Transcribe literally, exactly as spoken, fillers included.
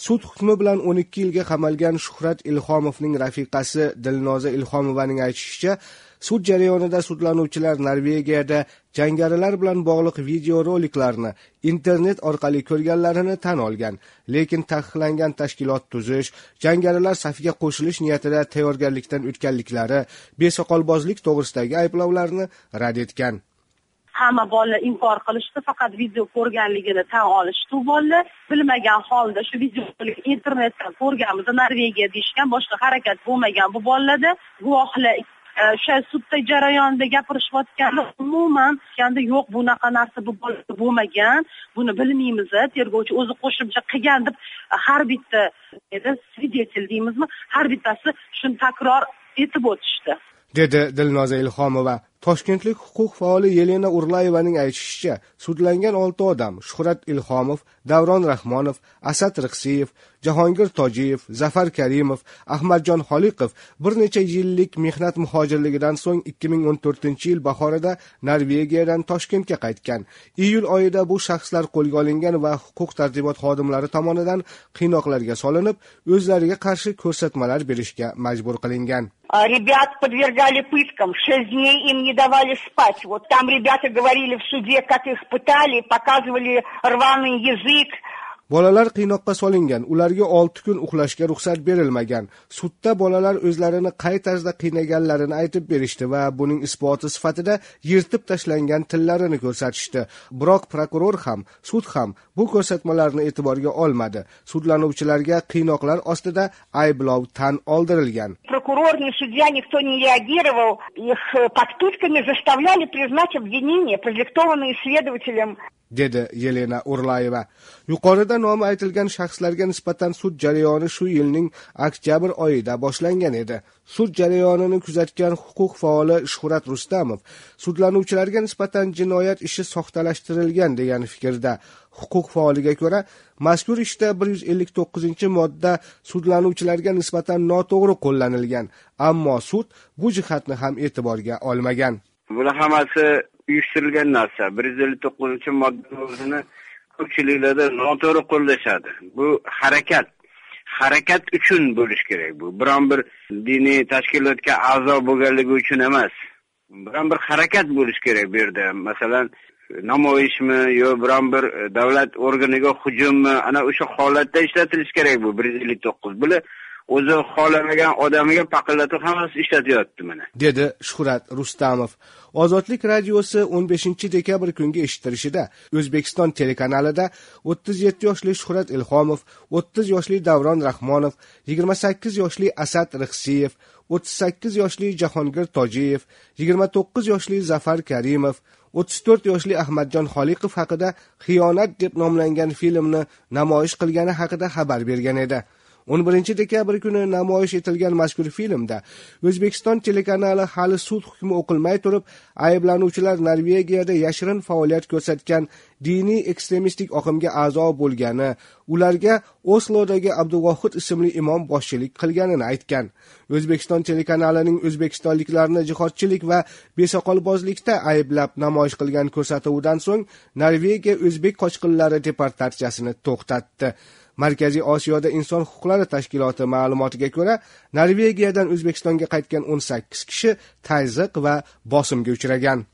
Sud hukmi bilan o'n ikki yilga qamalgan Shuhrat Ilhomovning rafiqasi Dilnoza Ilhomovaning aytishicha, sud jarayonida sudlanuvchilar Norvegiyada jangarilar bilan bog'liq videoroliklarni internet orqali ko'rganlarini tan olgan, lekin taqiqlangan tashkilot tuzish, jangarilar safiga qo'shilish niyatida tayyorgarlikdan o'tganliklari, besoqolbozlik to'g'risidagi ayblovlarni rad etgan. Hamma bolalar inkor qilishdi, faqat video ko'rganligini tan olishdi. Bolalar bilmagan holda shu videoni internetdan ko'rganmiz, Norvegiya deyishgan, boshqa harakat bo'lmagan bu bolalarda. Guvohlar o'sha sudda jarayonida gapirishayotganda umuman ganda yo'q, bunaqa narsa bu bolalarda bo'lmagan, buni bilmaymiz, tergovchi o'zi qo'shimcha qilgan deb har bitta свидетель deymizmi, har bittasi shuni takror etib o'tishdi, dedi Dilnoza Ilhomova. Toshkentlik huquq faoli Yelena Urlayevaning aytishicha, sudlangan olti odam Shuhrat Ilhomov, Davron Rahmonov, Asad Riqsiyev, Jahongir Tojiyev, Zafar Karimov, Ahmadjon Xoliqov bir necha yillik mehnat muhojirligidan so'ng ikki ming o'n to'rtinchi yil bahorida Norvegiyadan Toshkentga qaytgan. Iyul oyida bu shaxslar qo'lga olingan va huquq tartibot xodimlari tomonidan qiynoqlarga solinib, o'zlariga qarshi ko'rsatmalar berishga majbur qilingan. Ребят подвергали пыткам, шесть дней им не давали спать. Вот там ребята говорили в суде, как их пытали, показывали рваный язык. Bolalar qiynoqqa solingan, ularga olti kun uxlashga ruxsat berilmagan. Sudda bolalar o'zlarini qay tarzda qiynaganlarini aytib berishdi va buning isboti sifatida yirtib tashlangan tillarini ko'rsatishdi. Biroq prokuror ham, sud ham bu ko'rsatmalarni e'tiborga olmadi. Sudlanuvchilarga qiynoqlar ostida ayblov tan oldirilgan. Прокурор, ни судья, никто не реагировал. Их под пытками заставляли признать обвинения, продиктованные следователем. Dedi Yelena Urlayeva. Yuqorida nomi aytilgan shaxslarga nisbatan sud jarayoni shu yilning oktyabr oyida boshlangan edi. Sud jarayonini kuzatgan huquq faoli Shuhrat Rustamov sudlanuvchilarga nisbatan jinoyat ishi soxtalashtirilgan degan fikrda. Huquq faoliga ko'ra, mazkur ishda bir yuz ellik to'qqizinchi modda sudlanuvchilarga nisbatan noto'g'ri qo'llanilgan, ammo sud bu jihatni ham e'tiborga olmagan. Bular hammasi uyushtirilgan narsa. bir yuz ellik to'qqizinchi modda o'zini ko'pchiliklarda noto'g'ri qo'llashadi. Bu harakat. Harakat uchun bo'lish kerak bu. Biron bir diniy tashkilotga a'zo bo'lganligi uchun emas. Biron bir harakat bo'lish kerak bu yerda. Masalan, namoyishmi yo biron bir davlat organiga hujummi, ana o'sha holatda ishlatilish kerak bu bir yuz ellik to'qqiz. Bular o'zi xohlamagan odamiga paqillatib hammasi ishlatyapti mana, dedi Shuhrat Rustamov. Ozodlik radiosi o'n beshinchi dekabr kungi eshittirishida O'zbekiston telekanalida o'ttiz yetti yoshli Shuhrat Ilhomov, o'ttiz yoshli Davron Rahmonov, yigirma sakkiz yoshli Asad Riqsiyev, o'ttiz sakkiz yoshli Jahongir Tojiyev, yigirma to'qqiz yoshli Zafar Karimov, o'ttiz to'rt yoshli Ahmadjon Xoliqov haqida Xiyonat deb nomlangan filmni namoyish qilgani haqida xabar bergan edi. o'n birinchi dekabr kuni namoyish etilgan mazkur filmda O'zbekiston telekanali hali sud hukmi o'qilmay turib, ayblanuvchilar Norvegiyada yashirin faoliyat ko'rsatgan diniy ekstremistik oqimga a'zo bo'lgani, ularga Oslodagi Abduvohid ismli imom boshchilik qilganini aytgan. O'zbekiston telekanalining o'zbekistonliklarni jihodchilik va besoqolbozlikda ayblab namoyish qilgan ko'rsatuvidan so'ng Norvegiya o'zbek qochqinlari deportatsiyasini to'xtatdi. Markaziy Osiyoda inson huquqlari tashkiloti ma'lumotiga ko'ra, Norvegiyadan O'zbekistonga qaytgan o'n sakkiz kishi tazyiq va bosimga uchragan.